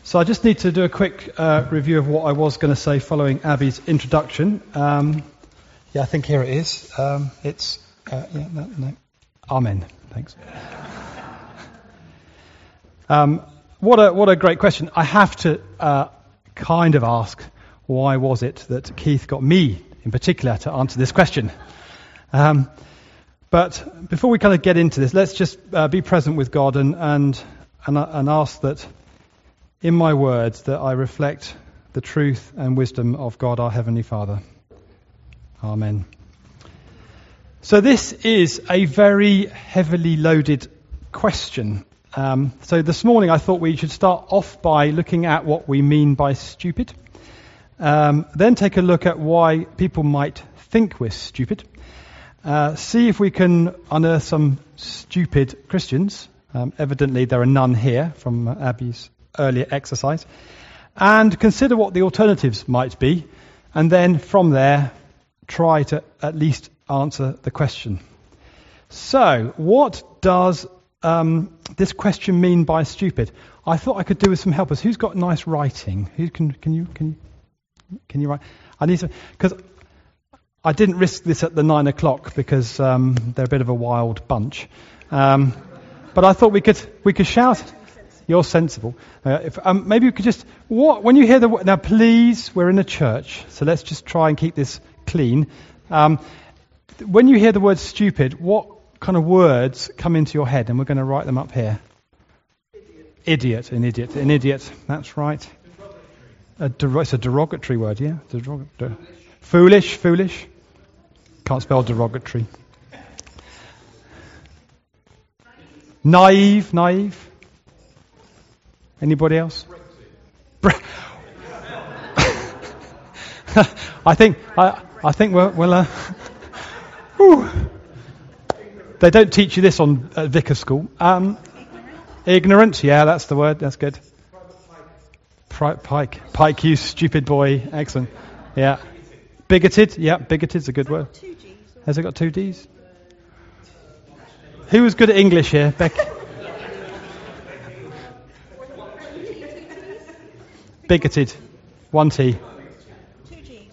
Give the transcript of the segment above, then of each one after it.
So I just need to do a quick review of what I was going to say following Abby's introduction. I think here it is. Amen. Thanks. What a great question. I have to kind of ask, why was it that Keith got me in particular to answer this question? But before we kind of get into this, let's just be present with God and ask that in my words that I reflect the truth and wisdom of God our Heavenly Father. Amen. So this is a very heavily loaded question. So this morning I thought we should start off by looking at what we mean by stupid. Then take a look at why people might think we're stupid. See if we can unearth some stupid Christians. Evidently there are none here from Abby's earlier exercise. And consider what the alternatives might be. And then from there, try to at least answer the question. So, what does this question mean by stupid? I thought I could do with some helpers. Who's got nice writing? Who can you write? I need to, because I didn't risk this at the 9 o'clock because they're a bit of a wild bunch. But I thought we could shout. You're sensible. Maybe we could just, when you hear the word, now please, we're in a church, so let's just try and keep this clean. When you hear the word stupid, what kind of words come into your head? And we're going to write them up here. Idiot. An idiot. That's right. It's a derogatory word, yeah? Foolish. Can't spell derogatory. Naive. Anybody else? I think we'll. They don't teach you this on Vicar School. Ignorant, yeah, that's the word. That's good. Pike, you stupid boy. Excellent. Yeah. Bigoted. Yeah, bigoted's a good word. Has it got 2 Ds? Who was good at English here? Becky. Bigoted. 1 T. 2 Gs.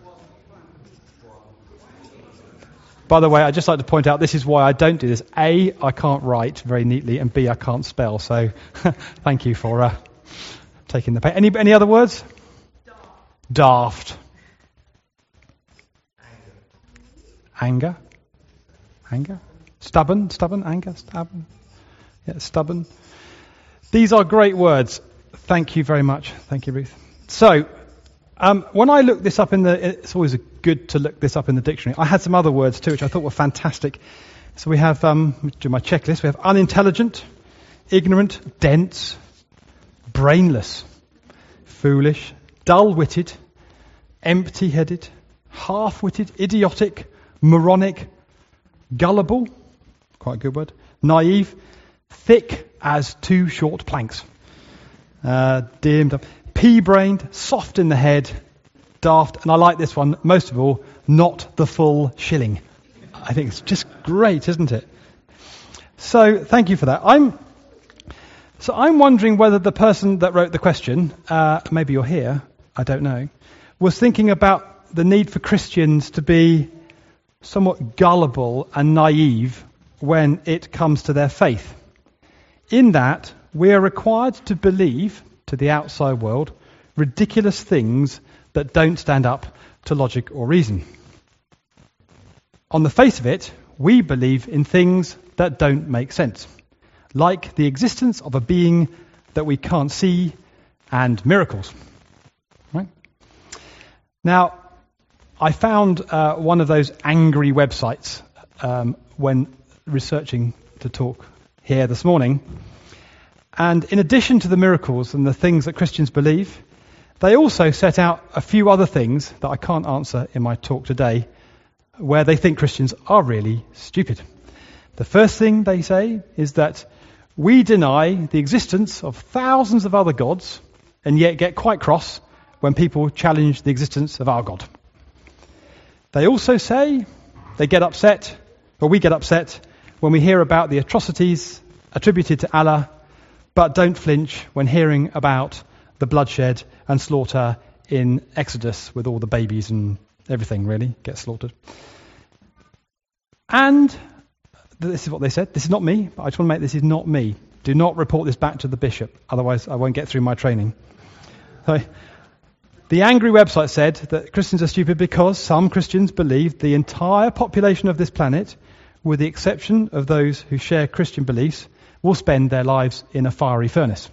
By the way, I'd just like to point out this is why I don't do this. A, I can't write very neatly, and B, I can't spell. So thank you for taking the pain. Any other words? Daft. Anger. Stubborn. Anger. Stubborn. Yeah, stubborn. These are great words. Thank you very much. Thank you, Ruth. So, when I look this up it's always good to look this up in the dictionary. I had some other words too, which I thought were fantastic. So we have, do my checklist. We have unintelligent, ignorant, dense, brainless, foolish, dull-witted, empty-headed, half-witted, idiotic, moronic, gullible, quite a good word, naive, thick as 2 short planks. Dimmed up, pea-brained, soft in the head, daft, and I like this one most of all, not the full shilling. I think it's just great, isn't it? So thank you for that. I'm wondering whether the person that wrote the question, maybe you're here, I don't know, was thinking about the need for Christians to be somewhat gullible and naive when it comes to their faith. In that, we are required to believe, to the outside world, ridiculous things that don't stand up to logic or reason. On the face of it, we believe in things that don't make sense, like the existence of a being that we can't see and miracles. Right? Now, I found one of those angry websites when researching to talk here this morning. And in addition to the miracles and the things that Christians believe, they also set out a few other things that I can't answer in my talk today, where they think Christians are really stupid. The first thing they say is that we deny the existence of thousands of other gods and yet get quite cross when people challenge the existence of our God. They also say we get upset when we hear about the atrocities attributed to Allah, but don't flinch when hearing about the bloodshed and slaughter in Exodus with all the babies and everything really gets slaughtered. And this is what they said. This is not me, but I just want to make this is not me. Do not report this back to the bishop, otherwise I won't get through my training. So, the Angry website said that Christians are stupid because some Christians believe the entire population of this planet, with the exception of those who share Christian beliefs, will spend their lives in a fiery furnace.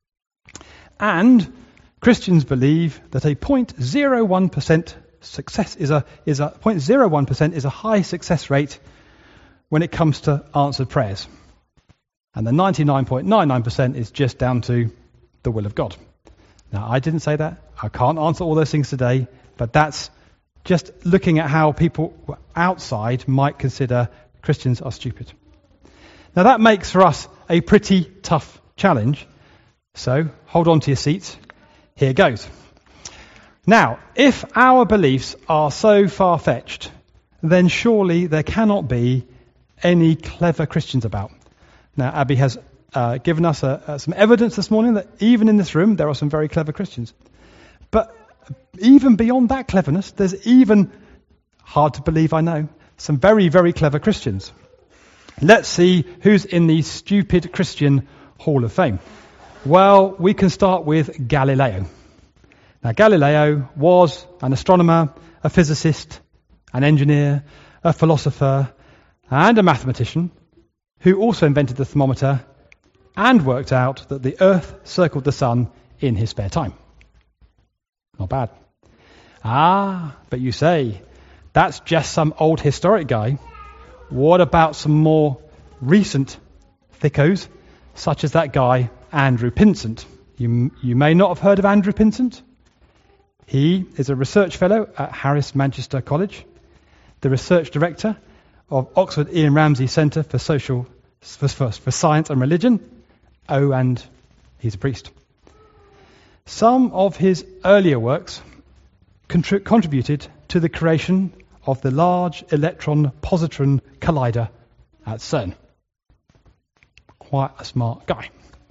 And Christians believe that a 0.01% success is a 0.01% is a high success rate when it comes to answered prayers. And the 99.99% is just down to the will of God. Now, I didn't say that. I can't answer all those things today, but that's just looking at how people outside might consider Christians are stupid. Now, that makes for us a pretty tough challenge. So, hold on to your seats. Here goes. Now, if our beliefs are so far-fetched, then surely there cannot be any clever Christians about. Now, Abby has given us some evidence this morning that even in this room there are some very clever Christians. But even beyond that cleverness, there's even, hard to believe I know, some very, very clever Christians. Let's see who's in the Stupid Christian Hall of Fame. Well, we can start with Galileo. Now, Galileo was an astronomer, a physicist, an engineer, a philosopher, and a mathematician who also invented the thermometer and worked out that the Earth circled the sun in his spare time. Not bad. But you say, that's just some old historic guy. What about some more recent thickos, such as that guy, Andrew Pinsent? You may not have heard of Andrew Pinsent. He is a research fellow at Harris Manchester College, the research director of Oxford Ian Ramsay Centre for Science and Religion. Oh, and he's a priest. Some of his earlier works contributed to the creation of the Large Electron Positron Collider at CERN. Quite a smart guy.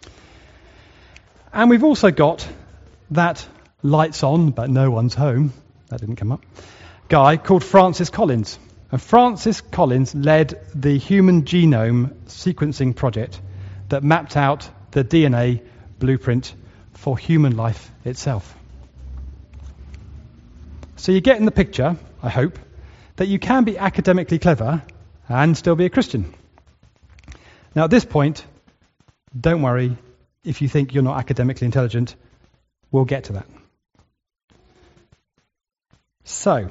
And we've also got that lights on, but no one's home, that didn't come up, guy called Francis Collins. And Francis Collins led the Human Genome Sequencing Project that mapped out the DNA blueprint for human life itself. So you get in the picture, I hope, that you can be academically clever and still be a Christian. Now at this point, don't worry if you think you're not academically intelligent. We'll get to that. So,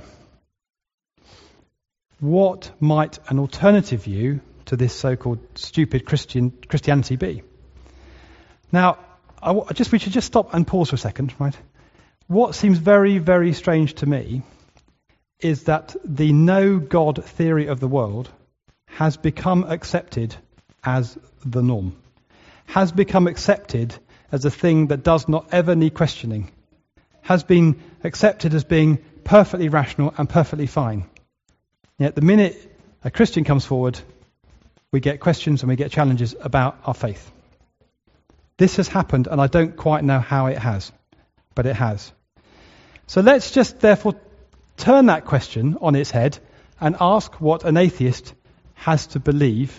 what might an alternative view to this so-called stupid Christianity be? Now, we should just stop and pause for a second, right? What seems very, very strange to me is that the no-God theory of the world has become accepted as the norm, has become accepted as a thing that does not ever need questioning, has been accepted as being perfectly rational and perfectly fine. Yet the minute a Christian comes forward, we get questions and we get challenges about our faith. This has happened, and I don't quite know how it has, but it has. So let's just therefore turn that question on its head and ask what an atheist has to believe,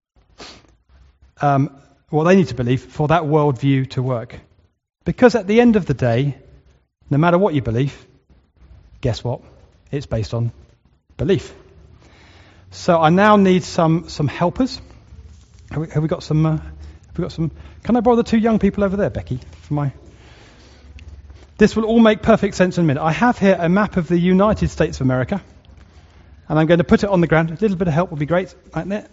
what they need to believe for that worldview to work. Because at the end of the day, no matter what you believe, guess what? It's based on belief. So I now need some helpers. Have we got some? Can I borrow the two young people over there, Becky? This will all make perfect sense in a minute. I have here a map of the United States of America, and I'm going to put it on the ground. A little bit of help would be great, right there.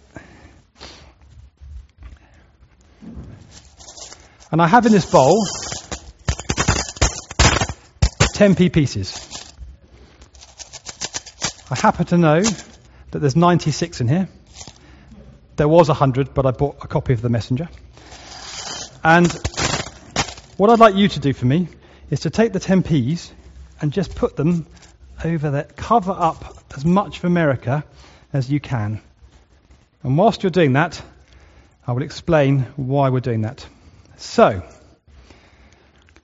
And I have in this bowl 10p pieces. I happen to know that there's 96 in here. There was 100, but I bought a copy of The Messenger. And what I'd like you to do for me is to take the 10p's and just put them over there. Cover up as much of America as you can. And whilst you're doing that, I will explain why we're doing that. So,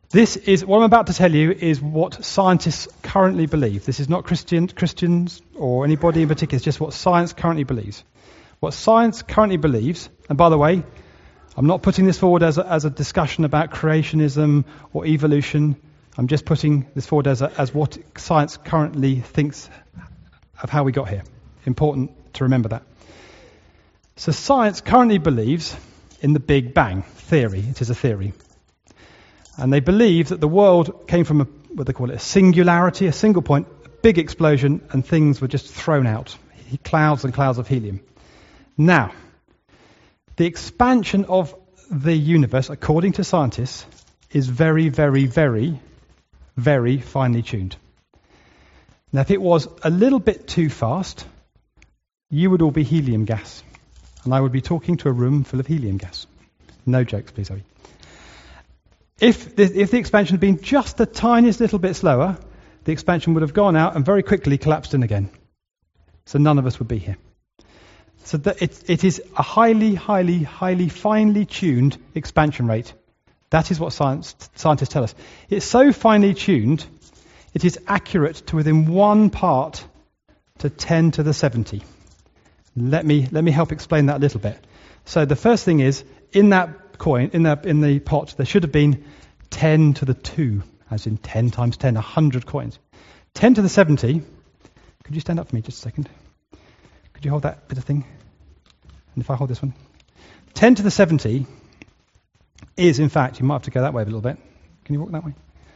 This is what I'm about to tell you is what scientists currently believe. This is not Christians or anybody in particular. It's just what science currently believes. What science currently believes, and by the way, I'm not putting this forward as a discussion about creationism or evolution. I'm just putting this forward as what science currently thinks of how we got here. Important to remember that. So science currently believes in the Big Bang theory. It is a theory. And they believe that the world came from what they call it, a singularity, a single point, a big explosion, and things were just thrown out. Clouds and clouds of helium. Now, the expansion of the universe, according to scientists, is very, very, very, very finely tuned. Now, if it was a little bit too fast, you would all be helium gas. And I would be talking to a room full of helium gas. No jokes, please, Zoe. If the expansion had been just the tiniest little bit slower, the expansion would have gone out and very quickly collapsed in again. So none of us would be here. So it is a highly, highly, highly finely tuned expansion rate. That is what scientists tell us. It's so finely tuned, it is accurate to within 1 part to 10 to the 70. Let me help explain that a little bit. So the first thing is, in that coin, in the pot, there should have been 10 to the 2, as in 10 times 10, 100 coins. 10 to the 70, could you stand up for me just a second? Could you hold that bit of thing? And if I hold this one? 10 to the 70 is, in fact, you might have to go that way a little bit. Can you walk that way?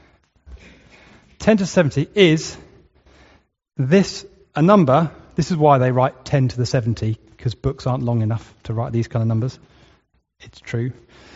10 to the 70 is a number. This is why they write 10 to the 70, because books aren't long enough to write these kind of numbers. It's true.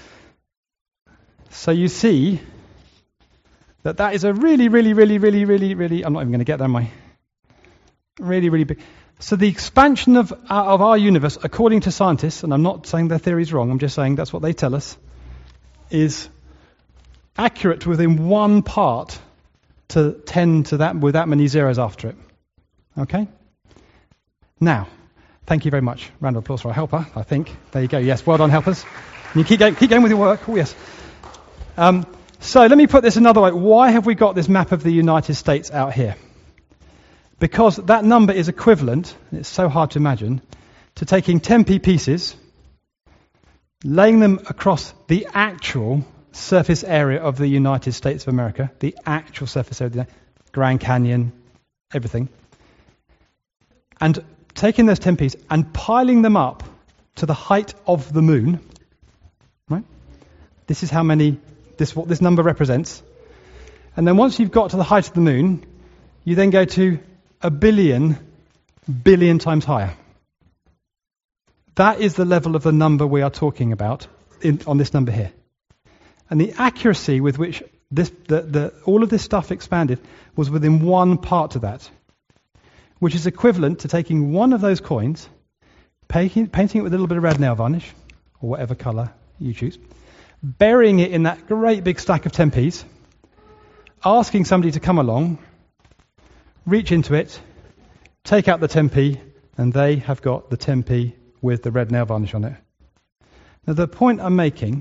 So you see that is a really, really, really, really, really, really, I'm not even going to get there, am I? Really, really big. So the expansion of our universe, according to scientists, and I'm not saying their theory is wrong, I'm just saying that's what they tell us, is accurate to within 1 part to 10 to that, with that many zeros after it. Okay? Now, thank you very much. Round of applause for our helper, I think. There you go. Yes, well done, helpers. And you keep going with your work. Oh, yes. So let me put this another way. Why have we got this map of the United States out here? Because that number is equivalent, and it's so hard to imagine, to taking 10p pieces, laying them across the actual surface area of the United States of America, the actual surface area, the Grand Canyon, everything, and taking those 10p's and piling them up to the height of the moon, right? This is how many, what this number represents. And then once you've got to the height of the moon, you then go to 1 billion times higher. That is the level of the number we are talking about on this number here. And the accuracy with which all of this stuff expanded was within 1 part of that, which is equivalent to taking one of those coins, painting it with a little bit of red nail varnish, or whatever colour you choose, burying it in that great big stack of 10p's, asking somebody to come along, reach into it, take out the 10p, and they have got the 10p with the red nail varnish on it. Now the point I'm making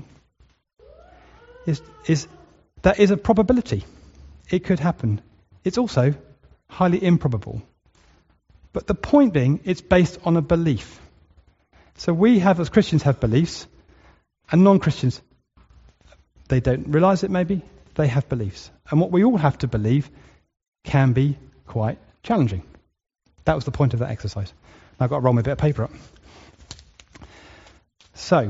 is that is a probability. It could happen. It's also highly improbable. But the point being, it's based on a belief. So we have, as Christians, have beliefs, and non-Christians, they don't realise it maybe, they have beliefs. And what we all have to believe can be quite challenging. That was the point of that exercise. Now I've got to roll my bit of paper up. So,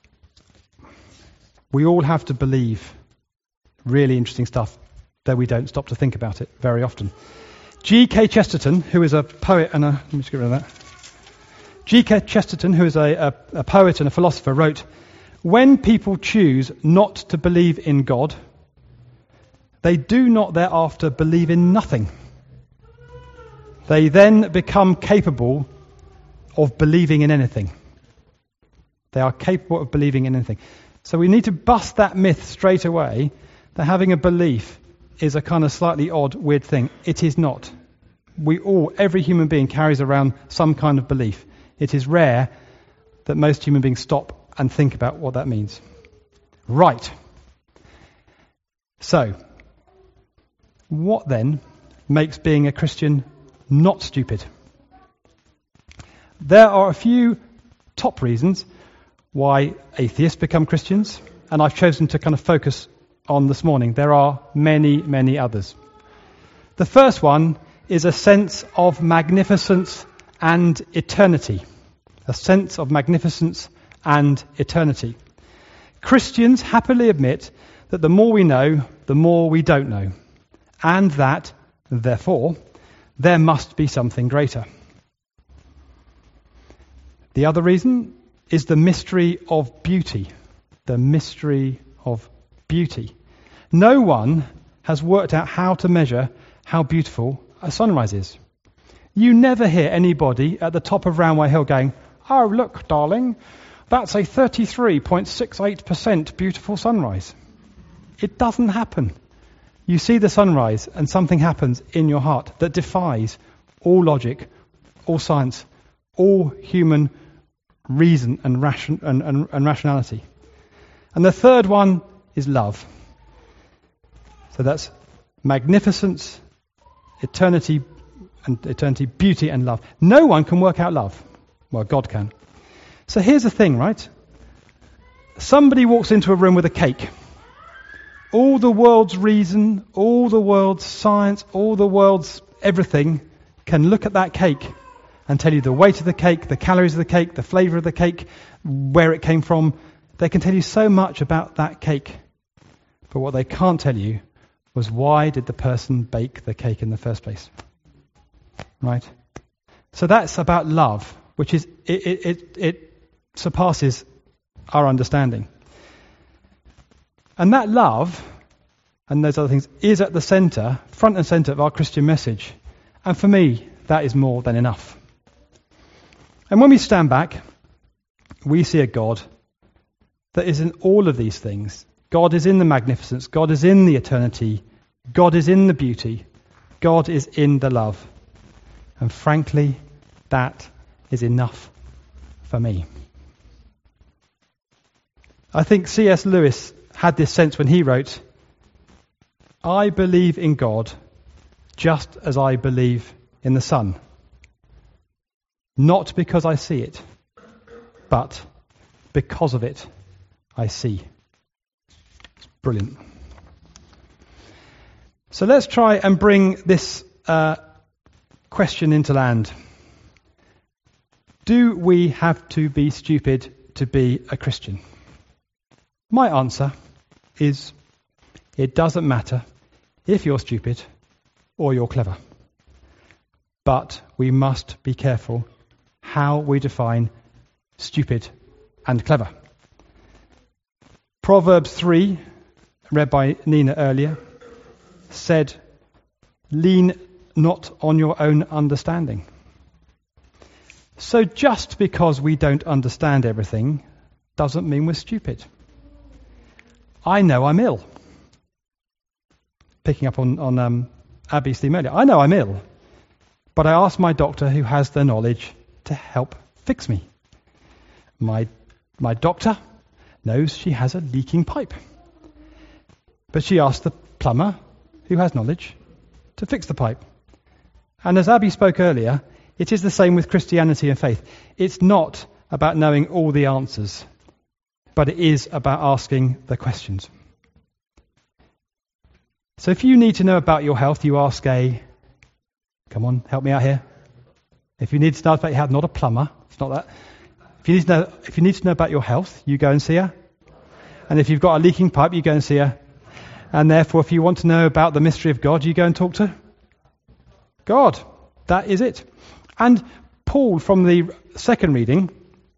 we all have to believe really interesting stuff, though we don't stop to think about it very often. G.K. Chesterton, who is a poet and let me just get rid of that. G.K. Chesterton, who is a poet and a philosopher, wrote, "When people choose not to believe in God, they do not thereafter believe in nothing. They then become capable of believing in anything." They are capable of believing in anything. So we need to bust that myth straight away that having a belief is a kind of slightly odd, weird thing. It is not. Every human being carries around some kind of belief. It is rare that most human beings stop and think about what that means. Right. So, what then makes being a Christian not stupid? There are a few top reasons why atheists become Christians, and I've chosen to kind of focus on this morning. There are many, many others. The first one is a sense of magnificence and eternity. A sense of magnificence and eternity. Christians happily admit that the more we know, the more we don't know, and that, therefore, there must be something greater. The other reason is the mystery of beauty. The mystery of beauty. No one has worked out how to measure how beautiful a sunrise is. You never hear anybody at the top of Roundway Hill going, "Oh, look, darling, that's a 33.68% beautiful sunrise." It doesn't happen. You see the sunrise and something happens in your heart that defies all logic, all science, all human reason and rationality. And the third one is love. So that's magnificence, eternity, beauty and love. No one can work out love. Well, God can. So here's the thing, right? Somebody walks into a room with a cake. All the world's reason, all the world's science, all the world's everything can look at that cake and tell you the weight of the cake, the calories of the cake, the flavour of the cake, where it came from. They can tell you so much about that cake. But what they can't tell you was, why did the person bake the cake in the first place? Right? So that's about love, which is, it surpasses our understanding. And that love, and those other things, is at the centre, front and centre of our Christian message. And for me, that is more than enough. And when we stand back, we see a God that is in all of these things. God is in the magnificence. God is in the eternity. God is in the beauty. God is in the love. And frankly, that is enough for me. I think C.S. Lewis had this sense when he wrote, "I believe in God just as I believe in the sun. Not because I see it, but because of it I see." It's brilliant. So let's try and bring this question into land. Do we have to be stupid to be a Christian? My answer is, it doesn't matter if you're stupid or you're clever. But we must be careful how we define stupid and clever. Proverbs 3, read by Nina earlier, said, "Lean not on your own understanding." So just because we don't understand everything doesn't mean we're stupid. I know I'm ill. Picking up on Abby's theme earlier. I know I'm ill, but I asked my doctor, who has the knowledge, to help fix me. My doctor knows she has a leaking pipe, but she asked the plumber, who has knowledge, to fix the pipe. And as Abby spoke earlier, it is the same with Christianity and faith. It's not about knowing all the answers, but it is about asking the questions. So if you need to know about your health, you ask come on, help me out here. If you need to know about your health, not a plumber, it's not that. If you need to know about your health, you go and see her. And if you've got a leaking pipe, you go and see her. And therefore, if you want to know about the mystery of God, you go and talk to God. That is it. And Paul, from the second reading,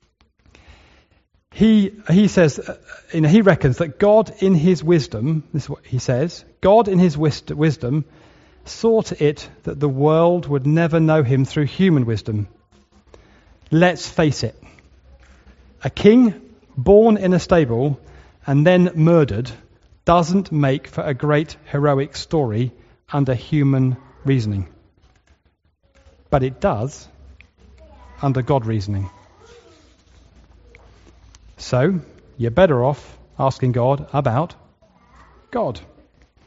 he says, he reckons that God in his wisdom, this is what he says, God in his wisdom saw to it that the world would never know him through human wisdom. Let's face it. A king born in a stable and then murdered doesn't make for a great heroic story under human reasoning. But it does under God reasoning. So, you're better off asking God about God.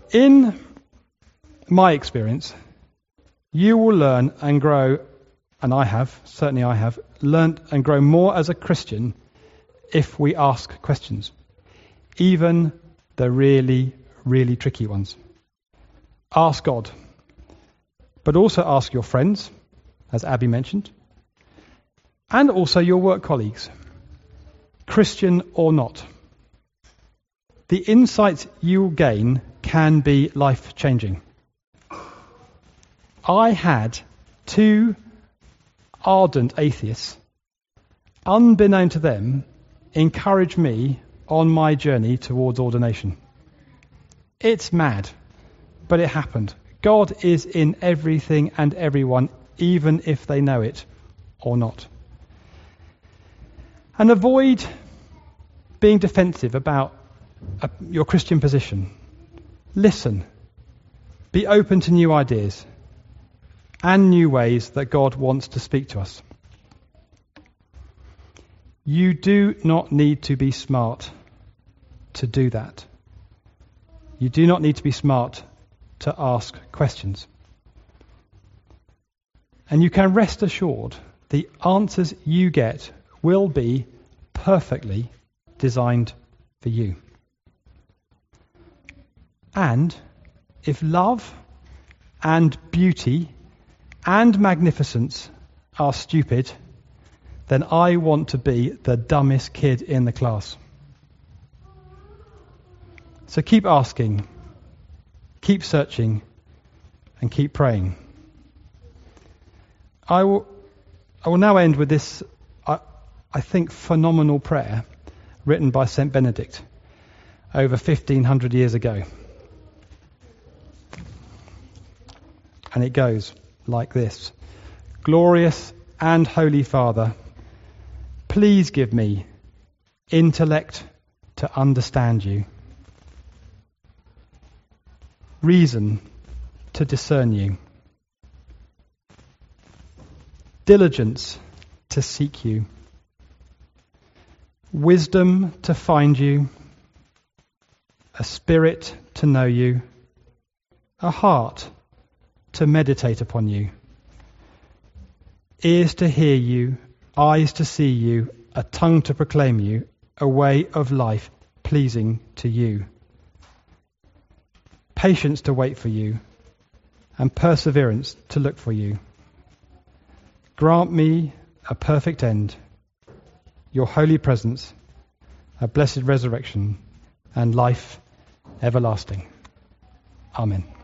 in my experience, you will learn and grow, and I have, learnt and grown more as a Christian if we ask questions, even the really, really tricky ones. Ask God, but also ask your friends, as Abby mentioned, and also your work colleagues, Christian or not. The insights you'll gain can be life-changing. I had 2 ardent atheists, unbeknown to them, encourage me on my journey towards ordination. It's mad, but it happened. God is in everything and everyone, even if they know it or not. And avoid being defensive about your Christian position. Listen. Be open to new ideas and new ways that God wants to speak to us. You do not need to be smart to do that. You do not need to be smart to ask questions. And you can rest assured the answers you get will be perfectly designed for you. And if love and beauty and magnificence are stupid, then I want to be the dumbest kid in the class. So keep asking, keep searching, and keep praying. I will now end with this, I think, phenomenal prayer written by St. Benedict over 1,500 years ago. And it goes like this. Glorious and Holy Father, please give me intellect to understand you, reason to discern you, diligence to seek you, wisdom to find you, a spirit to know you, a heart to meditate upon you, ears to hear you, eyes to see you, a tongue to proclaim you, a way of life pleasing to you, patience to wait for you, and perseverance to look for you. Grant me a perfect end, your holy presence, a blessed resurrection, and life everlasting. Amen.